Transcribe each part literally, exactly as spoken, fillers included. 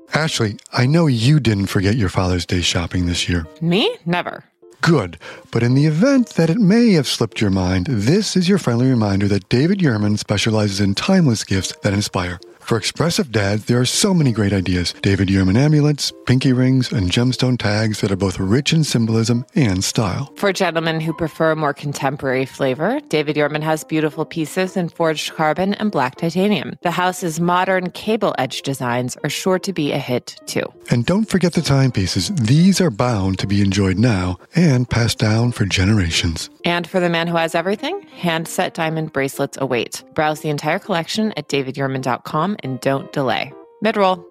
Ashley, I know you didn't forget your Father's Day shopping this year. Me? Never. Good. But in the event that it may have slipped your mind, this is your friendly reminder that David Yurman specializes in timeless gifts that inspire. For expressive dads, there are so many great ideas. David Yurman amulets, pinky rings, and gemstone tags that are both rich in symbolism and style. For gentlemen who prefer a more contemporary flavor, David Yurman has beautiful pieces in forged carbon and black titanium. The house's modern cable edge designs are sure to be a hit, too. And don't forget the timepieces. These are bound to be enjoyed now and passed down for generations. And for the man who has everything, hand-set diamond bracelets await. Browse the entire collection at david yurman dot com and don't delay. Mid-roll.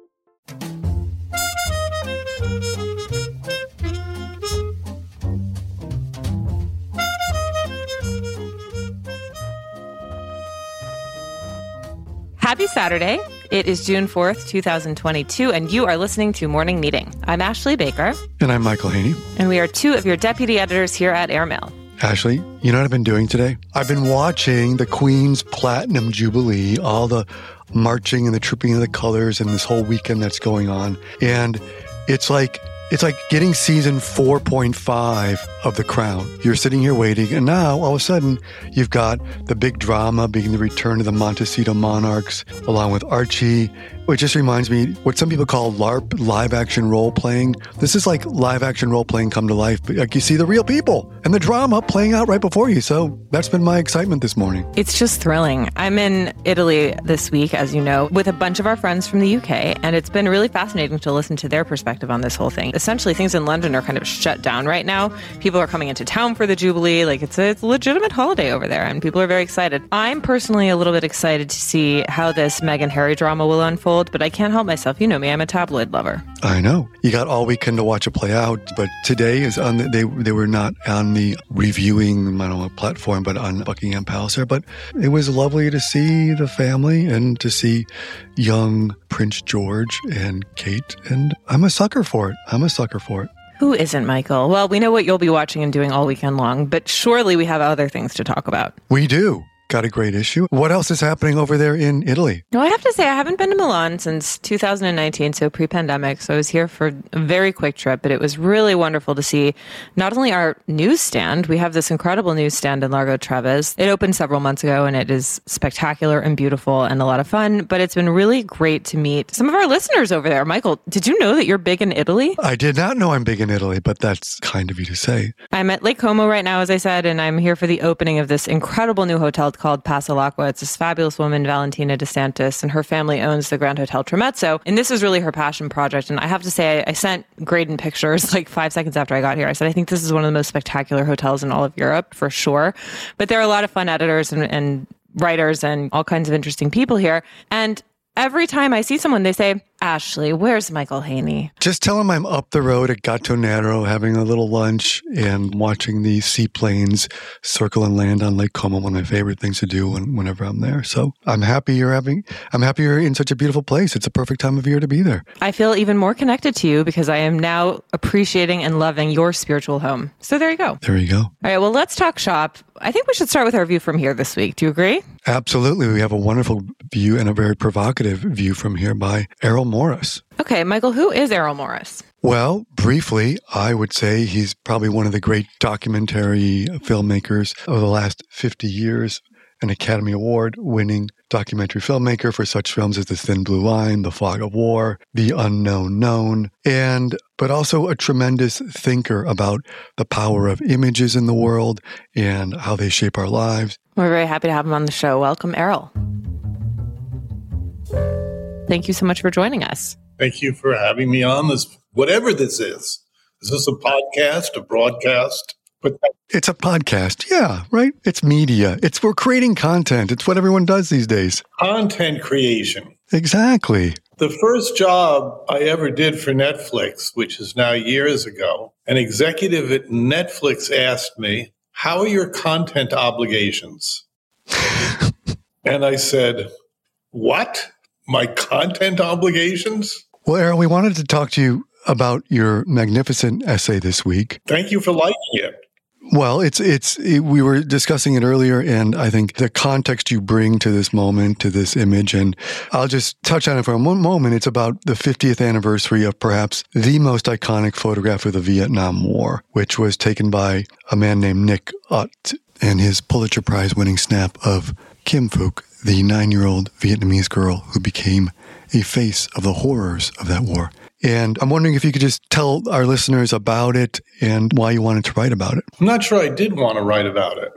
Happy Saturday. It is June fourth, twenty twenty-two, and you are listening to Morning Meeting. I'm Ashley Baker. And I'm Michael Haney. And we are two of your deputy editors here at Airmail. Ashley, you know what I've been doing today? I've been watching the Queen's Platinum Jubilee, all the marching and the trooping of the colors and this whole weekend that's going on. And it's like it's like getting season four point five of The Crown. You're sitting here waiting, and now all of a sudden you've got the big drama being the return of the Montecito Monarchs, along with Archie. It just reminds me what some people call LARP, live action role playing. This is like live action role playing come to life, but like you see the real people and the drama playing out right before you. So that's been my excitement this morning. It's just thrilling. I'm in Italy this week, as you know, with a bunch of our friends from the U K, and it's been really fascinating to listen to their perspective on this whole thing. Essentially, things in London are kind of shut down right now. People are coming into town for the Jubilee. Like it's a, it's a legitimate holiday over there, and people are very excited. I'm personally a little bit excited to see how this Meghan Harry drama will unfold. But I can't help myself. You know me, I'm a tabloid lover. I know. You got all weekend to watch it play out, but today is on the, they they were not on the reviewing, I don't know, platform, but on Buckingham Palace there. But it was lovely to see the family and to see young Prince George and Kate. And I'm a sucker for it. I'm a sucker for it. Who isn't, Michael? Well, we know what you'll be watching and doing all weekend long, but surely we have other things to talk about. We do. Got a great issue. What else is happening over there in Italy? No, I have to say, I haven't been to Milan since two thousand nineteen, so pre-pandemic. So I was here for a very quick trip, but it was really wonderful to see not only our newsstand, we have this incredible newsstand in Largo Treves. It opened several months ago, and it is spectacular and beautiful and a lot of fun, but it's been really great to meet some of our listeners over there. Michael, did you know that you're big in Italy? I did not know I'm big in Italy, but that's kind of you to say. I'm at Lake Como right now, as I said, and I'm here for the opening of this incredible new hotel called Passo l'Acqua. It's this fabulous woman, Valentina DeSantis, and her family owns the Grand Hotel Tramezzo. And this is really her passion project. And I have to say, I, I sent Graydon pictures like five seconds after I got here. I said, I think this is one of the most spectacular hotels in all of Europe, for sure. But there are a lot of fun editors and, and writers and all kinds of interesting people here. And every time I see someone, they say, Ashley, where's Michael Haney? Just tell him I'm up the road at Gattonero having a little lunch and watching the seaplanes circle and land on Lake Como, one of my favorite things to do when, whenever I'm there. So I'm happy you're having, I'm happy you're in such a beautiful place. It's a perfect time of year to be there. I feel even more connected to you because I am now appreciating and loving your spiritual home. So there you go. There you go. All right, well, let's talk shop. I think we should start with our view from here this week. Do you agree? Absolutely. We have a wonderful view and a very provocative view from here by Errol Morris. Okay, Michael, who is Errol Morris? Well, briefly, I would say he's probably one of the great documentary filmmakers of the last fifty years, an Academy Award winning documentary filmmaker for such films as The Thin Blue Line, The Fog of War, The Unknown Known, and but also a tremendous thinker about the power of images in the world and how they shape our lives. We're very happy to have him on the show. Welcome, Errol. Thank you so much for joining us. Thank you for having me on this, whatever this is. Is this a podcast, a broadcast? But it's a podcast. Yeah, right. It's media. It's we're creating content. It's what everyone does these days. Content creation. Exactly. The first job I ever did for Netflix, which is now years ago, an executive at Netflix asked me, how are your content obligations? And I said, what? My content obligations? Well, Errol, we wanted to talk to you about your magnificent essay this week. Thank you for liking it. Well, it's it's it, we were discussing it earlier, and I think the context you bring to this moment, to this image, and I'll just touch on it for one moment. It's about the fiftieth anniversary of perhaps the most iconic photograph of the Vietnam War, which was taken by a man named Nick Ut and his Pulitzer Prize winning snap of Kim Phuc, the nine-year-old Vietnamese girl who became a face of the horrors of that war. And I'm wondering if you could just tell our listeners about it and why you wanted to write about it. I'm not sure I did want to write about it.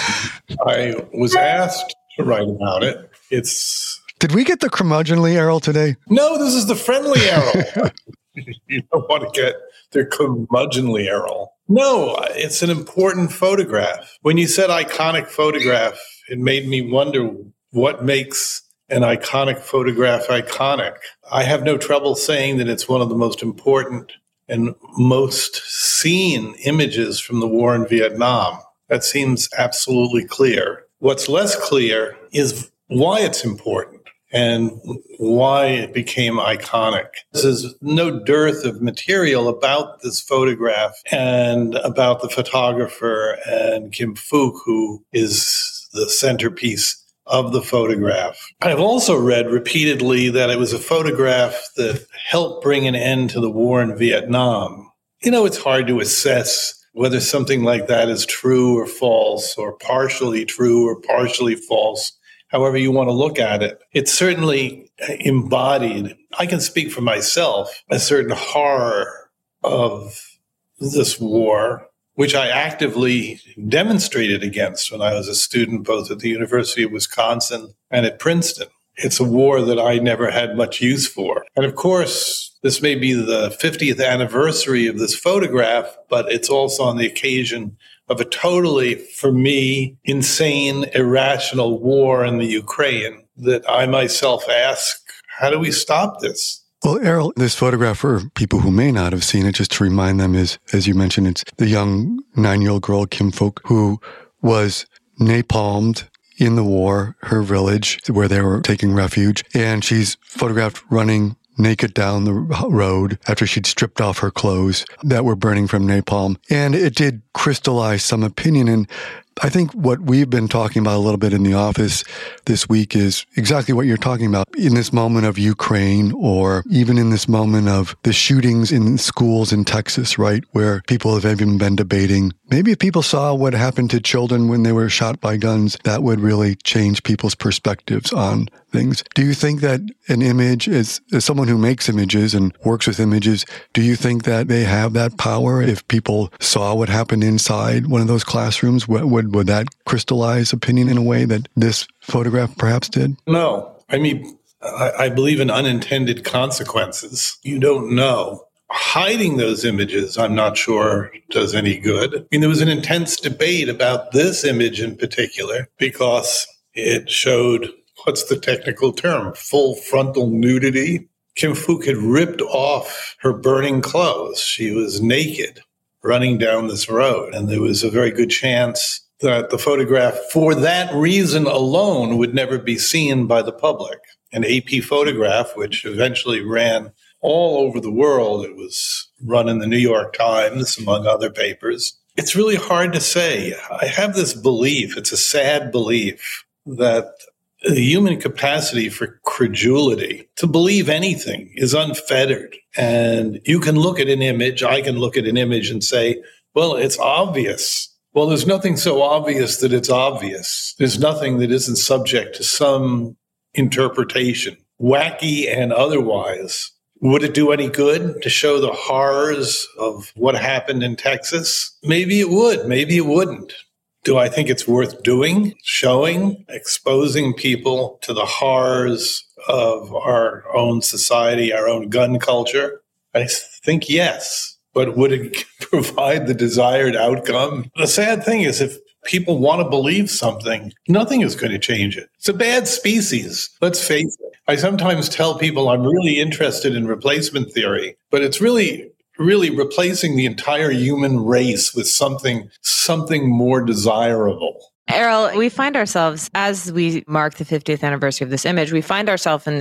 I was asked to write about it. It's... Did we get the curmudgeonly Errol today? No, this is the friendly Errol. You don't want to get the curmudgeonly Errol. No, it's an important photograph. When you said iconic photograph, it made me wonder what makes an iconic photograph iconic. I have no trouble saying that it's one of the most important and most seen images from the war in Vietnam. That seems absolutely clear. What's less clear is why it's important and why it became iconic. There's no dearth of material about this photograph and about the photographer and Kim Phuc, who is the centerpiece of the photograph. I've also read repeatedly that it was a photograph that helped bring an end to the war in Vietnam. You know, it's hard to assess whether something like that is true or false, or partially true or partially false, however you want to look at it. It certainly embodied, I can speak for myself, a certain horror of this war, which I actively demonstrated against when I was a student, both at the University of Wisconsin and at Princeton. It's a war that I never had much use for. And of course, this may be the fiftieth anniversary of this photograph, but it's also on the occasion of a totally, for me, insane, irrational war in the Ukraine that I myself ask, how do we stop this? Well, Errol, this photograph, for people who may not have seen it, just to remind them, is, as you mentioned, it's the young nine-year-old girl, Kim Phuc, who was napalmed in the war, her village, where they were taking refuge. And she's photographed running naked down the road after she'd stripped off her clothes that were burning from napalm. And it did crystallize some opinion. And I think what we've been talking about a little bit in the office this week is exactly what you're talking about. In this moment of Ukraine, or even in this moment of the shootings in schools in Texas, right, where people have even been debating, maybe if people saw what happened to children when they were shot by guns, that would really change people's perspectives on things. Do you think that an image, is, as someone who makes images and works with images, do you think that they have that power? If people saw what happened inside one of those classrooms, would, would, would that crystallize opinion in a way that this photograph perhaps did? No. I mean, I, I believe in unintended consequences. You don't know. Hiding those images, I'm not sure does any good. I mean, there was an intense debate about this image in particular because it showed, what's the technical term, full frontal nudity. Kim Phuc had ripped off her burning clothes. She was naked running down this road. And there was a very good chance that the photograph, for that reason alone, would never be seen by the public. An A P photograph, which eventually ran all over the world. It was run in the New York Times, among other papers. It's really hard to say. I have this belief, it's a sad belief, that the human capacity for credulity, to believe anything, is unfettered. And you can look at an image, I can look at an image and say, well, it's obvious. Well, there's nothing so obvious that it's obvious. There's nothing that isn't subject to some interpretation, wacky and otherwise. Would it do any good to show the horrors of what happened in Texas? Maybe it would, maybe it wouldn't. Do I think it's worth doing, showing, exposing people to the horrors of our own society, our own gun culture? I think yes. But would it provide the desired outcome? The sad thing is, if people want to believe something, nothing is going to change it. It's a bad species. Let's face it. I sometimes tell people I'm really interested in replacement theory, but it's really, really replacing the entire human race with something, something more desirable. Errol, we find ourselves, as we mark the fiftieth anniversary of this image, we find ourselves in this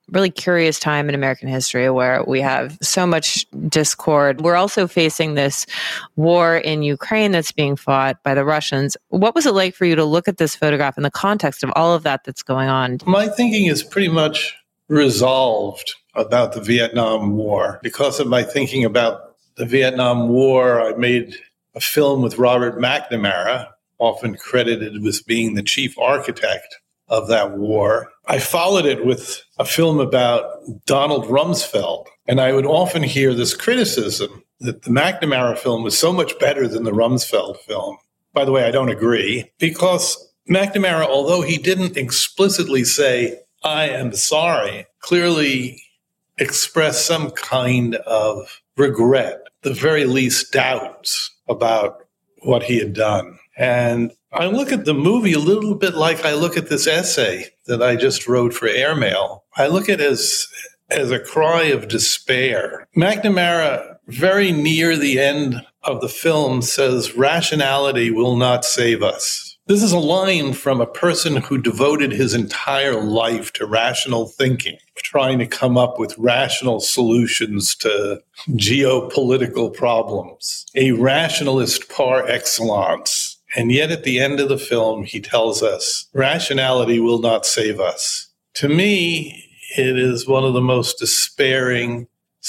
really curious time in American history where we have so much discord. We're also facing this war in Ukraine that's being fought by the Russians. What was it like for you to look at this photograph in the context of all of that that's going on? My thinking is pretty much resolved about the Vietnam War. Because of my thinking about the Vietnam War, I made a film with Robert McNamara, often credited with being the chief architect of that war. I followed it with a film about Donald Rumsfeld, and I would often hear this criticism that the McNamara film was so much better than the Rumsfeld film. By the way, I don't agree, because McNamara, although he didn't explicitly say, I am sorry, clearly expressed some kind of regret, the very least doubts about what he had done. And I look at the movie a little bit like I look at this essay that I just wrote for Airmail. I look at it as, as a cry of despair. McNamara, very near the end of the film, says, rationality will not save us. This is a line from a person who devoted his entire life to rational thinking, trying to come up with rational solutions to geopolitical problems. A rationalist par excellence. And yet at the end of the film, he tells us, rationality will not save us. To me, it is one of the most despairing,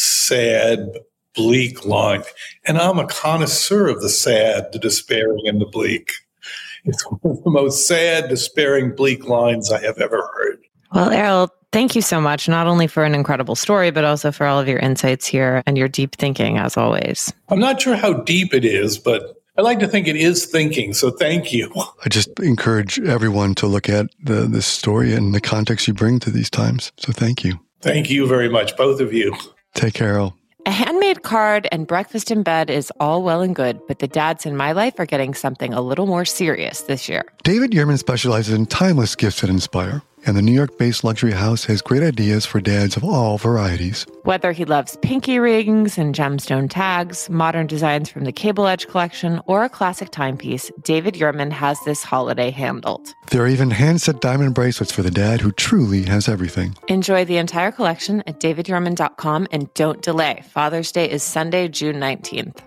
sad, bleak lines. And I'm a connoisseur of the sad, the despairing, and the bleak. It's one of the most sad, despairing, bleak lines I have ever heard. Well, Errol, thank you so much, not only for an incredible story, but also for all of your insights here and your deep thinking, as always. I'm not sure how deep it is, but I like to think it is thinking, so thank you. I just encourage everyone to look at the, this story and the context you bring to these times. So thank you. Thank you very much, both of you. Take care, Errol. A handmade card and breakfast in bed is all well and good, but the dads in my life are getting something a little more serious this year. David Yurman specializes in timeless gifts that inspire, and the New York-based luxury house has great ideas for dads of all varieties. Whether he loves pinky rings and gemstone tags, modern designs from the Cable Edge collection, or a classic timepiece, David Yurman has this holiday handled. There are even hand-set diamond bracelets for the dad who truly has everything. Enjoy the entire collection at david yurman dot com and don't delay. Father's Day is Sunday, June nineteenth.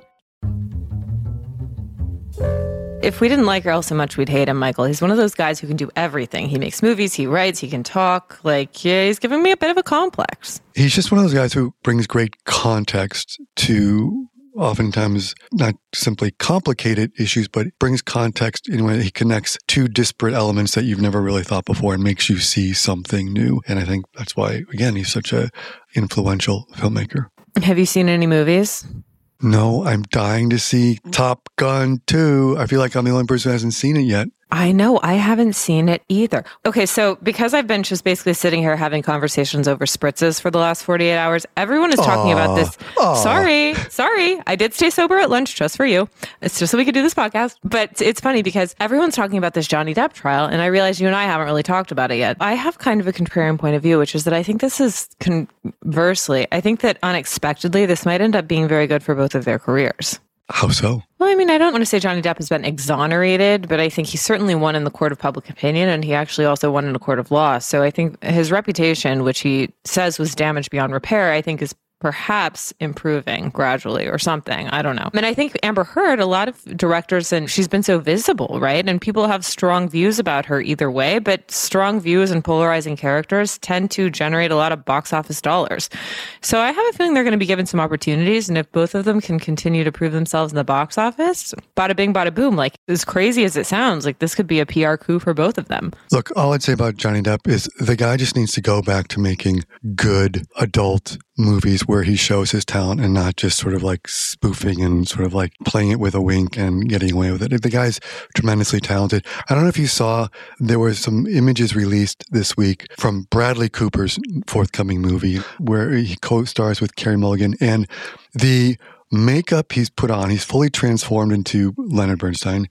If we didn't like Errol so much, we'd hate him, Michael. He's one of those guys who can do everything. He makes movies, he writes, he can talk. Like, yeah, he's giving me a bit of a complex. He's just one of those guys who brings great context to oftentimes not simply complicated issues, but brings context in a way that he connects two disparate elements that you've never really thought before and makes you see something new. And I think that's why, again, he's such an influential filmmaker. Have you seen any movies? No, I'm dying to see Top Gun two. I feel like I'm the only person who hasn't seen it yet. I know. I haven't seen it either. Okay, so because I've been just basically sitting here having conversations over spritzes for the last forty-eight hours, everyone is talking Aww. about this. Aww. Sorry, sorry. I did stay sober at lunch just for you. It's just so we could do this podcast. But it's funny because everyone's talking about this Johnny Depp trial, and I realize you and I haven't really talked about it yet. I have kind of a contrarian point of view, which is that I think this is conversely. I think that unexpectedly, this might end up being very good for both of their careers. How so? Well, I mean, I don't want to say Johnny Depp has been exonerated, but I think he certainly won in the court of public opinion, and he actually also won in a court of law. So I think his reputation, which he says was damaged beyond repair, I think is perhaps improving gradually or something. I don't know. And I think Amber Heard, a lot of directors, and she's been so visible, right? And people have strong views about her either way, but strong views and polarizing characters tend to generate a lot of box office dollars. So I have a feeling they're going to be given some opportunities. And if both of them can continue to prove themselves in the box office, bada bing, bada boom, like as crazy as it sounds, like this could be a P R coup for both of them. Look, all I'd say about Johnny Depp is the guy just needs to go back to making good adult movies where he shows his talent and not just sort of like spoofing and sort of like playing it with a wink and getting away with it. The guy's tremendously talented. I don't know if you saw, there were some images released this week from Bradley Cooper's forthcoming movie where he co-stars with Carey Mulligan, and the makeup he's put on, he's fully transformed into Leonard Bernstein.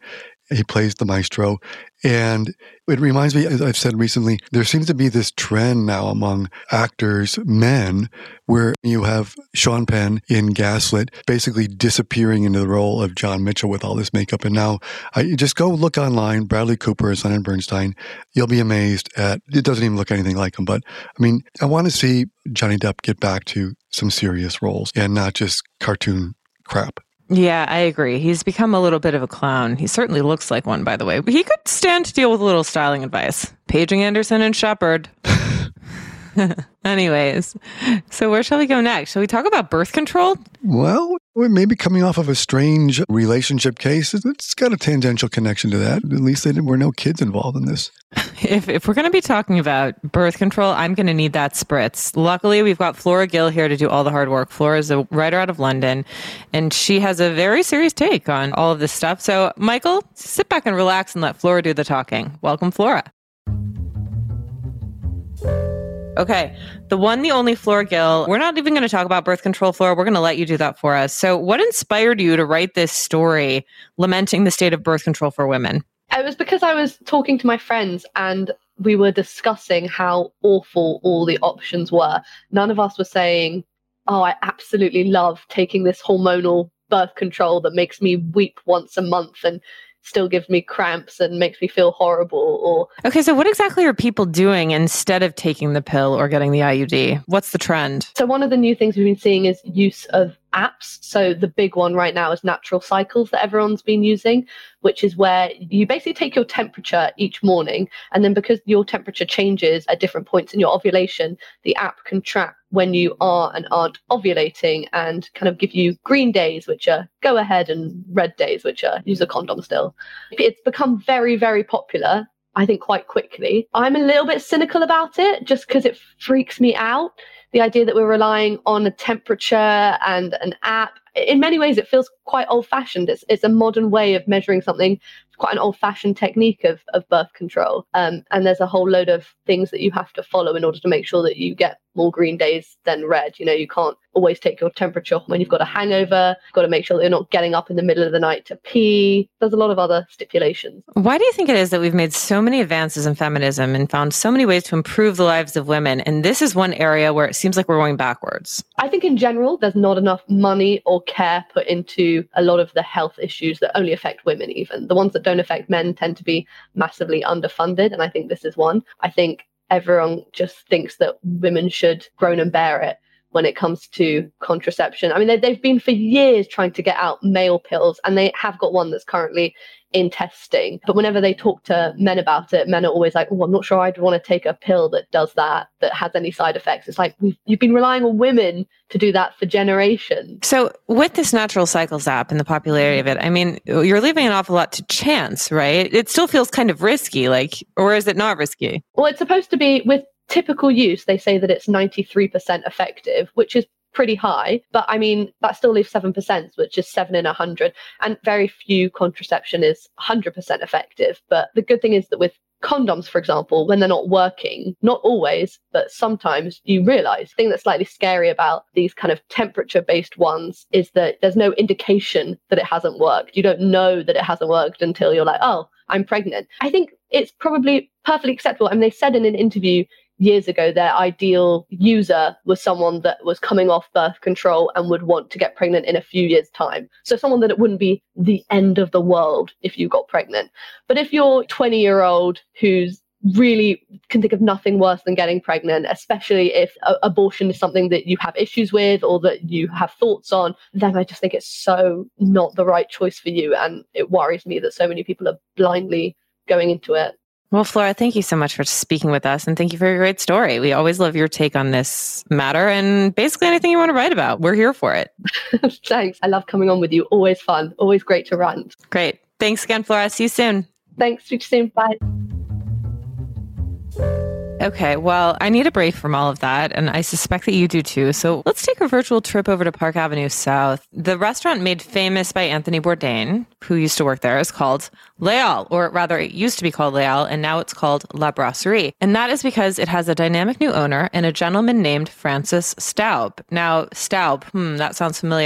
He plays the maestro. And it reminds me, as I've said recently, there seems to be this trend now among actors, men, where you have Sean Penn in Gaslit basically disappearing into the role of John Mitchell with all this makeup. And now I, you just go look online, Bradley Cooper as Leonard Bernstein. You'll be amazed at, it doesn't even look anything like him. But I mean, I want to see Johnny Depp get back to some serious roles and not just cartoon crap. Yeah, I agree. He's become a little bit of a clown. He certainly looks like one, by the way. But he could stand to deal with a little styling advice. Paging Anderson and Shepard. Anyways, so where shall we go next? Shall we talk about birth control? Well, we're maybe coming off of a strange relationship case. It's got a tangential connection to that. At least there were no kids involved in this. If if we're going to be talking about birth control, I'm going to need that spritz. Luckily, we've got Flora Gill here to do all the hard work. Flora is a writer out of London, and she has a very serious take on all of this stuff. So, Michael, sit back and relax and let Flora do the talking. Welcome, Flora. Okay, the one, the only Flora Gill. We're not even going to talk about birth control, Flora. We're going to let you do that for us. So what inspired you to write this story lamenting the state of birth control for women? It was because I was talking to my friends and we were discussing how awful all the options were. None of us were saying, oh, I absolutely love taking this hormonal birth control that makes me weep once a month and still gives me cramps and makes me feel horrible. Or okay, so what exactly are people doing instead of taking the pill or getting the I U D? What's the trend? So one of the new things we've been seeing is use of apps. So the big one right now is Natural Cycles that everyone's been using, which is where you basically take your temperature each morning. And then because your temperature changes at different points in your ovulation, the app can track when you are and aren't ovulating and kind of give you green days, which are go ahead, and red days, which are use a condom still. It's become very, very popular, I think, quite quickly. I'm a little bit cynical about it just because it freaks me out. The idea that we're relying on a temperature and an app. In many ways, it feels quite old-fashioned. It's, it's a modern way of measuring something. It's quite an old-fashioned technique of, of birth control. Um, and there's a whole load of things that you have to follow in order to make sure that you get more green days than red. You know, you can't always take your temperature when you've got a hangover. You've got to make sure that you're not getting up in the middle of the night to pee. There's a lot of other stipulations. Why do you think it is that we've made so many advances in feminism and found so many ways to improve the lives of women, and this is one area where it seems like we're going backwards? I think in general, there's not enough money or care put into a lot of the health issues that only affect women even. The ones that don't affect men tend to be massively underfunded, and I think this is one. I think everyone just thinks that women should groan and bear it when it comes to contraception. I mean, they, they've been for years trying to get out male pills, and they have got one that's currently in testing. But whenever they talk to men about it, men are always like, oh, I'm not sure I'd want to take a pill that does that, that has any side effects. It's like, we've, you've been relying on women to do that for generations. So with this Natural Cycles app and the popularity of it, I mean, you're leaving an awful lot to chance, right? It still feels kind of risky, like, or is it not risky? Well, it's supposed to be, with typical use, they say that it's ninety-three percent effective, which is pretty high. But I mean, that still leaves seven percent, which is seven in a hundred. And very few contraception is one hundred percent effective. But the good thing is that with condoms, for example, when they're not working, not always, but sometimes you realize the thing that's slightly scary about these kind of temperature based ones is that there's no indication that it hasn't worked. You don't know that it hasn't worked until you're like, oh, I'm pregnant. I think it's probably perfectly acceptable. I mean, they said in an interview years ago, their ideal user was someone that was coming off birth control and would want to get pregnant in a few years' time. So someone that it wouldn't be the end of the world if you got pregnant. But if you're a twenty-year-old who's really can think of nothing worse than getting pregnant, especially if a- abortion is something that you have issues with or that you have thoughts on, then I just think it's so not the right choice for you. And it worries me that so many people are blindly going into it. Well, Flora, thank you so much for speaking with us, and thank you for your great story. We always love your take on this matter, and basically anything you want to write about, we're here for it. Thanks. I love coming on with you. Always fun. Always great to rant. Great. Thanks again, Flora. See you soon. Thanks. See you soon. Bye. Okay, well, I need a break from all of that, and I suspect that you do too. So let's take a virtual trip over to Park Avenue South. The restaurant made famous by Anthony Bourdain, who used to work there, is called L'Oeil, or rather it used to be called L'Oeil, and now it's called La Brasserie. And that is because it has a dynamic new owner and a gentleman named Francis Staub. Now, Staub, hmm, that sounds familiar.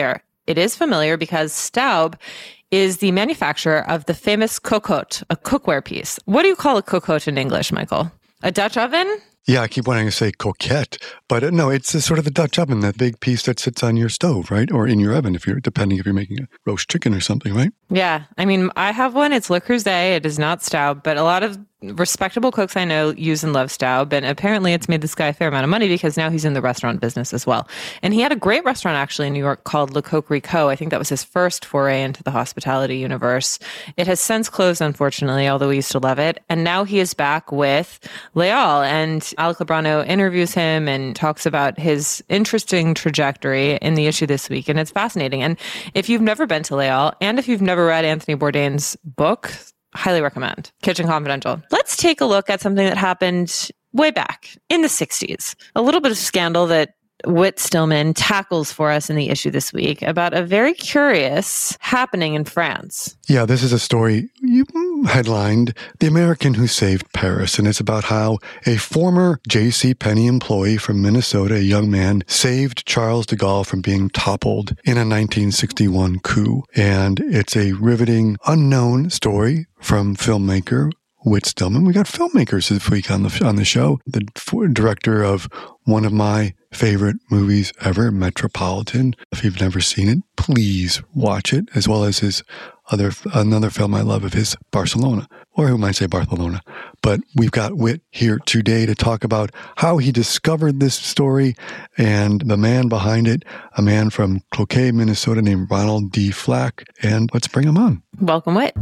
it is familiar because Staub is the manufacturer of the famous cocotte, a cookware piece. What do you call a cocotte in English, Michael? A Dutch oven? Yeah, I keep wanting to say coquette, but uh, no, it's a sort of a Dutch oven, that big piece that sits on your stove, right? Or in your oven, if you're depending if you're making a roast chicken or something, right? Yeah. I mean, I have one. It's Le Creuset. It is not Staub, but a lot of respectable cooks I know use and love Staub. And apparently it's made this guy a fair amount of money because now he's in the restaurant business as well. And he had a great restaurant actually in New York called Le Coquerico. I think that was his first foray into the hospitality universe. It has since closed, unfortunately, although we used to love it. And now he is back with Leal. And Alec Lebrano interviews him and talks about his interesting trajectory in the issue this week. And it's fascinating. And if you've never been to Leal, and if you've never read Anthony Bourdain's book, highly recommend Kitchen Confidential. Let's take a look at something that happened way back in the sixties. A little bit of scandal that Whit Stillman tackles for us in the issue this week about a very curious happening in France. Yeah, this is a story you headlined The American Who Saved Paris, and it's about how a former J C. Penney employee from Minnesota, a young man, saved Charles de Gaulle from being toppled in a nineteen sixty-one coup. And it's a riveting, unknown story from filmmaker Whit Stillman. We got filmmakers this week on the on the show. The f- director of one of my favorite movies ever, Metropolitan. If you've never seen it, please watch it, as well as his other another film I love of his, Barcelona, or who might say Barcelona. But we've got Whit here today to talk about how he discovered this story and the man behind it, a man from Cloquet, Minnesota named Ronald D. Flack. And let's bring him on. Welcome, Whit.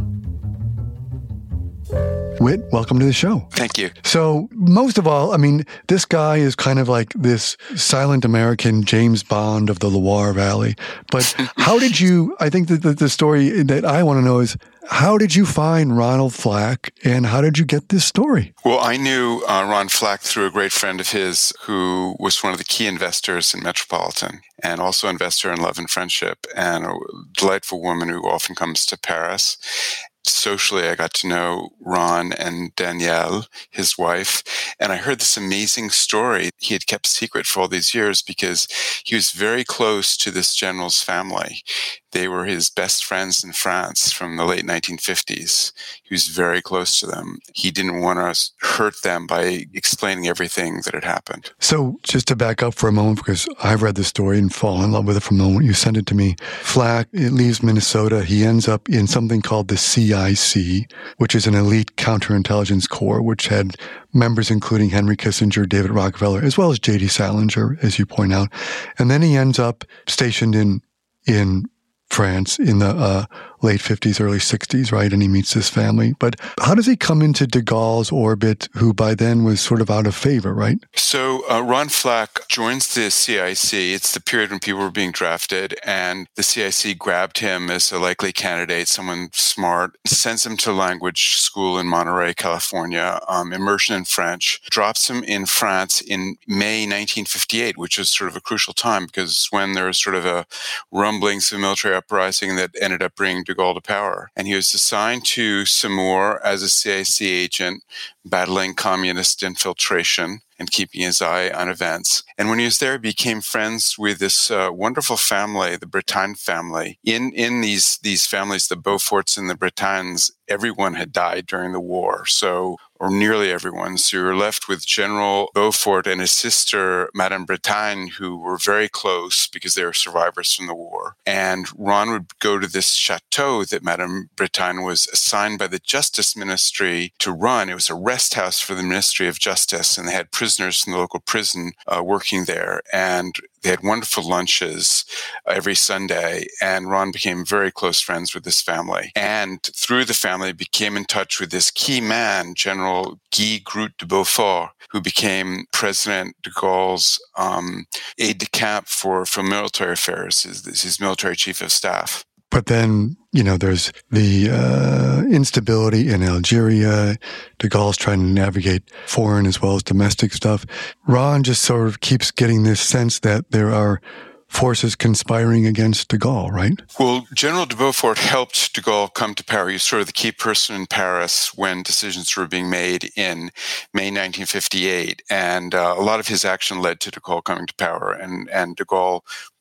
Whit, welcome to the show. Thank you. So most of all, I mean, this guy is kind of like this silent American James Bond of the Loire Valley. But how did you, I think that the, the story that I want to know is, how did you find Ronald Flack and how did you get this story? Well, I knew uh, Ron Flack through a great friend of his who was one of the key investors in Metropolitan and also investor in Love and Friendship, and a delightful woman who often comes to Paris. Socially, I got to know Ron and Danielle, his wife, and I heard this amazing story he had kept secret for all these years because he was very close to this general's family. They were his best friends in France from the late nineteen fifties. He was very close to them. He didn't want to hurt them by explaining everything that had happened. So just to back up for a moment, because I've read the story and fallen in love with it from the moment you sent it to me. Flack, it leaves Minnesota. He ends up in something called the C I C, which is an elite counterintelligence corps, which had members including Henry Kissinger, David Rockefeller, as well as J D Salinger, as you point out. And then he ends up stationed in in France in the uh, late fifties, early sixties, right? And he meets this family. But how does he come into de Gaulle's orbit, who by then was sort of out of favor, right? So uh, Ron Flack joins the C I C. It's the period when people were being drafted, and the C I C grabbed him as a likely candidate, someone smart, sends him to language school in Monterey, California, um, immersion in French, drops him in France in May nineteen fifty-eight, which was sort of a crucial time because when there was sort of a rumblings of military uprising that ended up bringing de Gaulle to power. And he was assigned to Saumur as a C I C agent, battling communist infiltration and keeping his eye on events. And when he was there, he became friends with this uh, wonderful family, the Bretagne family. In in these these families, the Beauforts and the Bretagnes, everyone had died during the war. So or nearly everyone. So you were left with General Beaufort and his sister, Madame Bretagne, who were very close because they were survivors from the war. And Ron would go to this chateau that Madame Bretagne was assigned by the Justice Ministry to run. It was a rest house for the Ministry of Justice, and they had prisoners from the local prison uh, working there. And they had wonderful lunches every Sunday, and Ron became very close friends with this family. And through the family, became in touch with this key man, General Guy Groot de Beaufort, who became President de Gaulle's um, aide-de-camp for, for military affairs, his, his military chief of staff. But then, you know, there's the uh, instability in Algeria. De Gaulle's trying to navigate foreign as well as domestic stuff. Ron just sort of keeps getting this sense that there are forces conspiring against de Gaulle, right? Well, General de Beaufort helped de Gaulle come to power. He was sort of the key person in Paris when decisions were being made in May nineteen fifty-eight. And uh, a lot of his action led to de Gaulle coming to power. And, and de Gaulle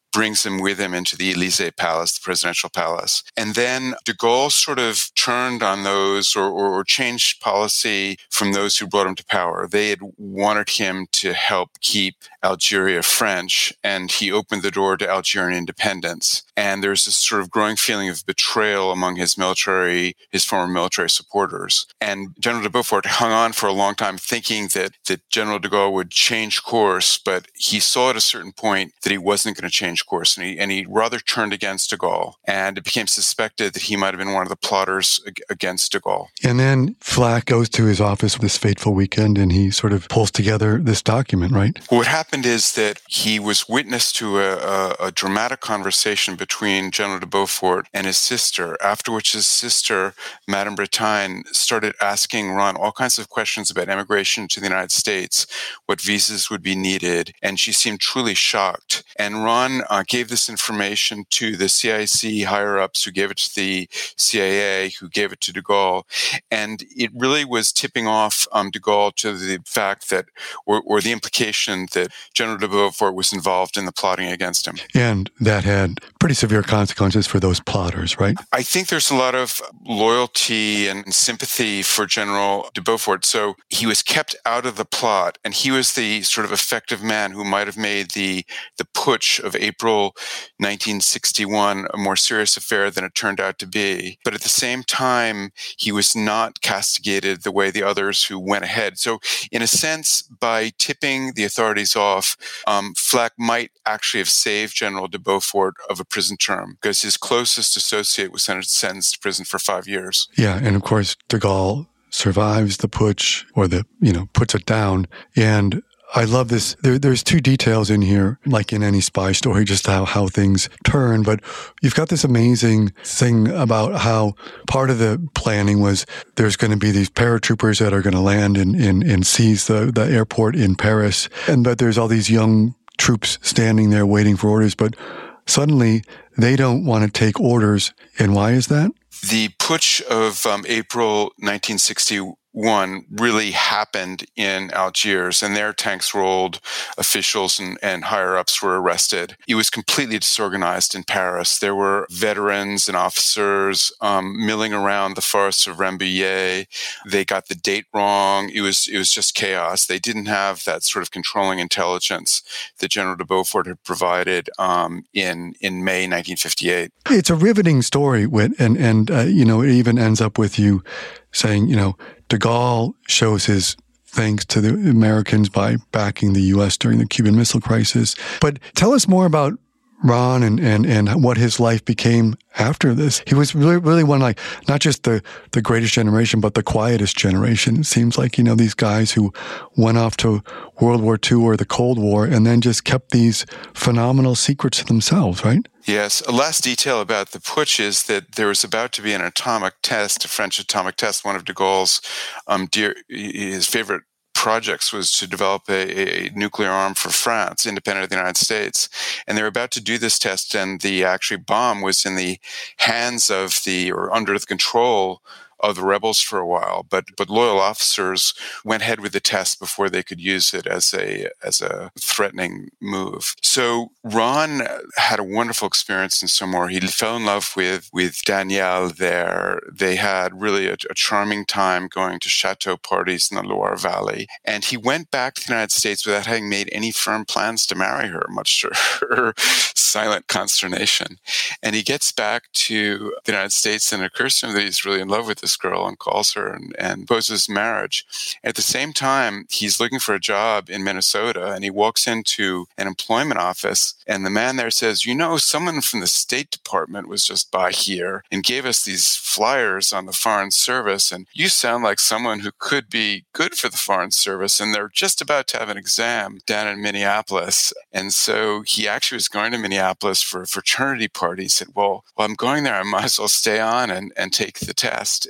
brings him with him into the Élysée Palace, the presidential palace. And then de Gaulle sort of turned on those or, or, or changed policy from those who brought him to power. They had wanted him to help keep Algeria French, and he opened the door to Algerian independence. And there's this sort of growing feeling of betrayal among his military, his former military supporters. And General de Beaufort hung on for a long time thinking that, that General de Gaulle would change course, but he saw at a certain point that he wasn't going to change course, and he, and he rather turned against de Gaulle. And it became suspected that he might have been one of the plotters against de Gaulle. And then Flack goes to his office this fateful weekend, and he sort of pulls together this document, right? What happened is that he was witness to a, a, a dramatic conversation between General de Beaufort and his sister, after which his sister, Madame Bretagne, started asking Ron all kinds of questions about immigration to the United States, what visas would be needed, and she seemed truly shocked. And Ron uh, gave this information to the C I C higher-ups, who gave it to the C I A, who gave it to de Gaulle, and it really was tipping off um, de Gaulle to the fact that, or, or the implication that General de Beaufort was involved in the plotting against him. And that had pretty severe consequences for those plotters, right? I think there's a lot of loyalty and sympathy for General de Beaufort. So he was kept out of the plot, and he was the sort of effective man who might have made the, the putsch of April nineteen sixty-one a more serious affair than it turned out to be. But at the same time, he was not castigated the way the others who went ahead. So in a sense, by tipping the authorities off, um, Flack might actually have saved General de Beaufort of a prison term, because his closest associate was sentenced to prison for five years. Yeah, and of course, de Gaulle survives the putsch, or the, you know, puts it down. And I love this. There, there's two details in here, like in any spy story, just how, how things turn. But you've got this amazing thing about how part of the planning was there's going to be these paratroopers that are going to land and, and, and seize the, the airport in Paris. And but there's all these young troops standing there waiting for orders. But suddenly they don't want to take orders. And why is that? The putsch of um, April nineteen sixty-one really happened in Algiers, and their tanks rolled, officials and, and higher-ups were arrested. It was completely disorganized in Paris. There were veterans and officers um, milling around the forests of Rambouillet. They got the date wrong. It was it was just chaos. They didn't have that sort of controlling intelligence that General de Beaufort had provided um, in, in May nineteen fifty-eight. It's a riveting story, Whit, and, and uh, you know, it even ends up with you saying, you know, de Gaulle shows his thanks to the Americans by backing the U S during the Cuban Missile Crisis. But tell us more about Ron and, and, and what his life became after this. He was really, really one, like, not just the, the greatest generation, but the quietest generation. It seems like, you know, these guys who went off to World War Two or the Cold War and then just kept these phenomenal secrets to themselves, right? Yes. A last detail about the putsch is that there was about to be an atomic test, a French atomic test. One of de Gaulle's um, dear, his favorite projects was to develop a, a nuclear arm for France, independent of the United States. And they were about to do this test, and the actually bomb was in the hands of the, or under the control of the rebels for a while, but but loyal officers went ahead with the test before they could use it as a as a threatening move. So Ron had a wonderful experience in Saumur. He fell in love with with Danielle there. They had really a, a charming time going to chateau parties in the Loire Valley, and he went back to the United States without having made any firm plans to marry her, much to her silent consternation. And he gets back to the United States, and it occurs to him that he's really in love with this girl and calls her and, and proposes marriage. At the same time, he's looking for a job in Minnesota, and he walks into an employment office, and the man there says, you know, someone from the State Department was just by here and gave us these flyers on the Foreign Service, and you sound like someone who could be good for the Foreign Service, and they're just about to have an exam down in Minneapolis. And so he actually was going to Minneapolis for a fraternity party. He said, well, well, I'm going there. I might as well stay on and, and take the test.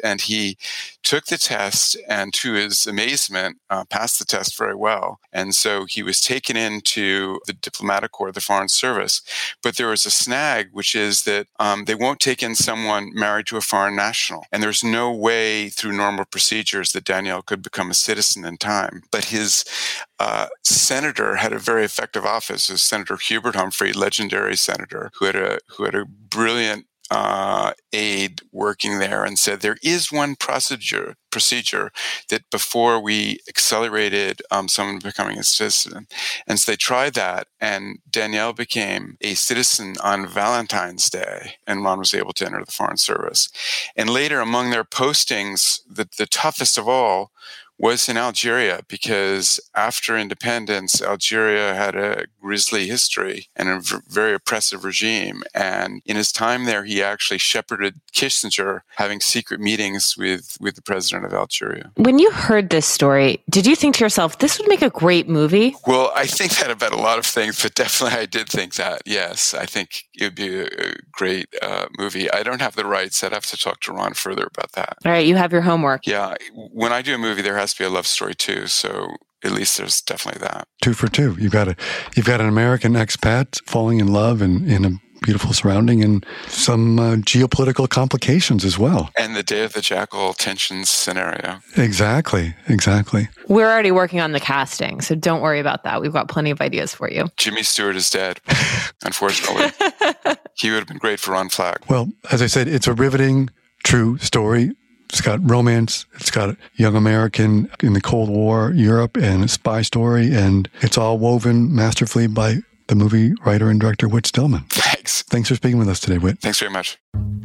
And he took the test and, to his amazement, uh, passed the test very well. And so he was taken into the diplomatic corps, the Foreign Service. But there was a snag, which is that um, they won't take in someone married to a foreign national. And there's no way through normal procedures that Daniel could become a citizen in time. But his uh, senator had a very effective office. It was Senator Hubert Humphrey, legendary senator, who had a who had a brilliant Uh, aide working there, and said there is one procedure procedure that before we accelerated um, someone becoming a citizen. And so they tried that, and Danielle became a citizen on Valentine's Day, and Ron was able to enter the Foreign Service. And later, among their postings, the, the toughest of all was in Algeria, because after independence, Algeria had a grisly history and a v- very oppressive regime. And in his time there, he actually shepherded Kissinger, having secret meetings with, with the president of Algeria. When you heard this story, did you think to yourself, this would make a great movie? Well, I think that about a lot of things, but definitely I did think that, yes. I think it would be a, a great uh, movie. I don't have the rights. I'd have to talk to Ron further about that. All right, you have your homework. Yeah. When I do a movie, there has to be a love story too. So at least there's definitely that. Two for two. You've got a, you've got an American expat falling in love in, in a beautiful surrounding, and some uh, geopolitical complications as well. And the Day of the Jackal tensions scenario. Exactly. Exactly. We're already working on the casting, so don't worry about that. We've got plenty of ideas for you. Jimmy Stewart is dead, unfortunately. He would have been great for Ron Flack. Well, as I said, it's a riveting, true story. It's got romance. It's got a young American in the Cold War Europe and a spy story. And it's all woven masterfully by the movie writer and director, Whit Stillman. Thanks. Thanks for speaking with us today, Whit. Thanks very much.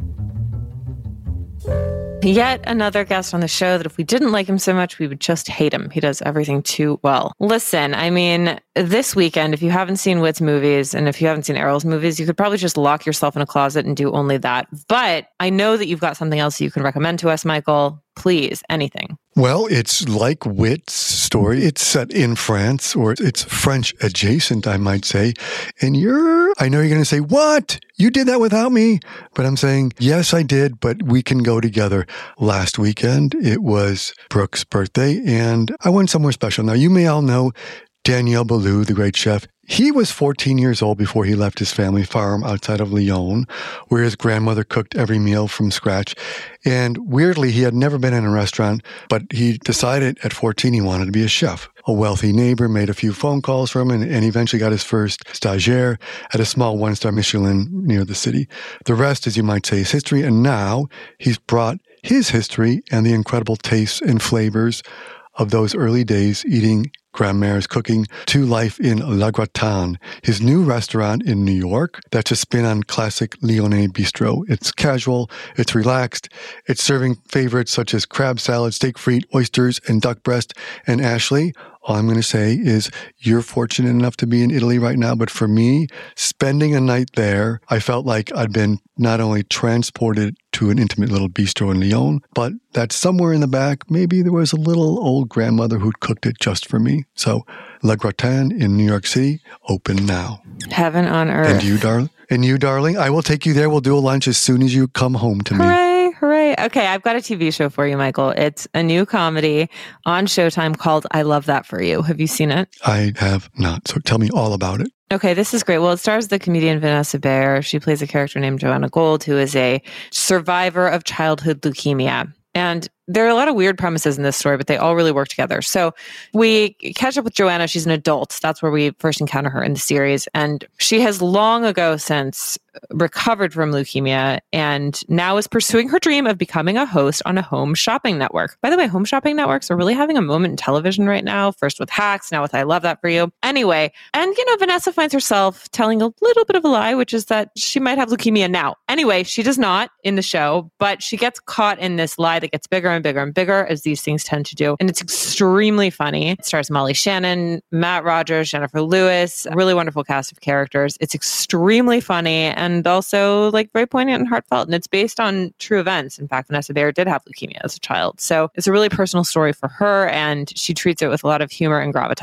Yet another guest on the show that if we didn't like him so much, we would just hate him. He does everything too well. Listen, I mean, this weekend, if you haven't seen Whit's movies and if you haven't seen Errol's movies, you could probably just lock yourself in a closet and do only that. But I know that you've got something else you can recommend to us, Michael. Please, anything. Well, it's like Whit's story. It's set in France, or it's French adjacent, I might say. And you're, I know you're going to say, what? You did that without me? But I'm saying, yes, I did, but we can go together. Last weekend, it was Brooke's birthday, and I went somewhere special. Now, you may all know Daniel Boulud, the great chef. He was fourteen years old before he left his family farm outside of Lyon, where his grandmother cooked every meal from scratch. And weirdly, he had never been in a restaurant, but he decided at fourteen he wanted to be a chef. A wealthy neighbor made a few phone calls for him and, and eventually got his first stagiaire at a small one-star Michelin near the city. The rest, as you might say, is history. And now he's brought his history and the incredible tastes and flavors of those early days eating Grandma's cooking to life in Le Gratin, his new restaurant in New York that's a spin on classic Lyonnais bistro. It's casual, it's relaxed, it's serving favorites such as crab salad, steak frite, oysters, and duck breast. And Ashley, all I'm going to say is you're fortunate enough to be in Italy right now, but for me, spending a night there, I felt like I'd been not only transported to an intimate little bistro in Lyon, but that somewhere in the back, maybe there was a little old grandmother who'd cooked it just for me. So Le Gratin in New York City, open now. Heaven on earth. And you, darling? And you, darling? I will take you there. We'll do a lunch as soon as you come home to me. Hooray, hooray. Okay, I've got a T V show for you, Michael. It's a new comedy on Showtime called I Love That For You. Have you seen it? I have not. So tell me all about it. Okay, this is great. Well, it stars the comedian Vanessa Bayer. She plays a character named Joanna Gold, who is a survivor of childhood leukemia. And there are a lot of weird premises in this story, but they all really work together. So we catch up with Joanna. She's an adult. That's where we first encounter her in the series. And she has long ago since recovered from leukemia and now is pursuing her dream of becoming a host on a home shopping network. By the way, home shopping networks are really having a moment in television right now, first with Hacks, now with I Love That For You. Anyway, and you know, Vanessa finds herself telling a little bit of a lie, which is that she might have leukemia now. Anyway, she does not in the show, but she gets caught in this lie that gets bigger and bigger and bigger, as these things tend to do. And it's extremely funny. It stars Molly Shannon, Matt Rogers, Jennifer Lewis, a really wonderful cast of characters. It's extremely funny and also like very poignant and heartfelt. And it's based on true events. In fact, Vanessa Bayer did have leukemia as a child. So it's a really personal story for her, and she treats it with a lot of humor and gravitas.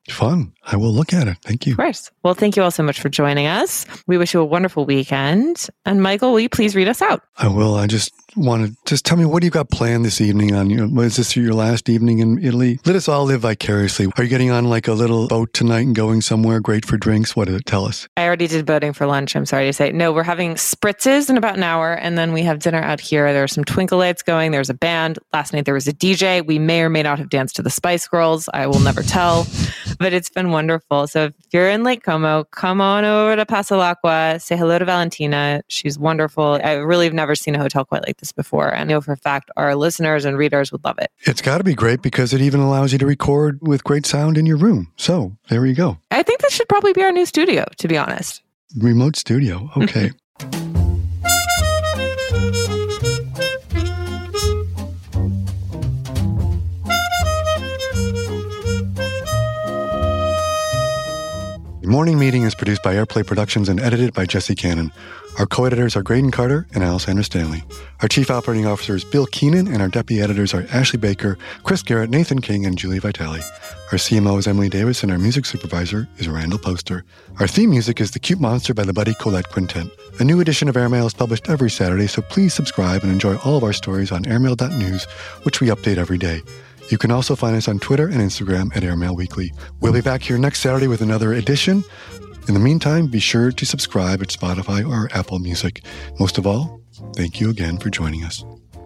Fun. I will look at it. Thank you. Of course. Well, thank you all so much for joining us. We wish you a wonderful weekend. And Michael, will you please read us out? I will. I just want to just tell me, what do you got planned this evening? On your, is this your last evening in Italy? Let us all live vicariously. Are you getting on like a little boat tonight and going somewhere great for drinks? What did it tell us? I already did boating for lunch. I'm sorry to say. No, we're having spritzes in about an hour, and then we have dinner out here. There are some twinkle lights going. There's a band. Last night there was a D J. We may or may not have danced to the Spice Girls. I will never tell, but it's been wonderful. So if you're in Lake Como, come on over to Pasalacqua. Say hello to Valentina. She's wonderful. I really have never seen a hotel quite like this before. I know for a fact our listeners and readers would love it. It's got to be great because it even allows you to record with great sound in your room. So there you go. I think this should probably be our new studio, to be honest. Remote studio. Okay. The Morning Meeting is produced by Airplay Productions and edited by Jesse Cannon. Our co-editors are Graydon Carter and Alessandra Stanley. Our chief operating officer is Bill Keenan, and our deputy editors are Ashley Baker, Chris Garrett, Nathan King, and Julie Vitale. Our C M O is Emily Davis, and our music supervisor is Randall Poster. Our theme music is The Cute Monster by the Buddy Collette Quintet. A new edition of Airmail is published every Saturday, so please subscribe and enjoy all of our stories on airmail dot news, which we update every day. You can also find us on Twitter and Instagram at Airmail Weekly. We'll be back here next Saturday with another edition. In the meantime, be sure to subscribe at Spotify or Apple Music. Most of all, thank you again for joining us.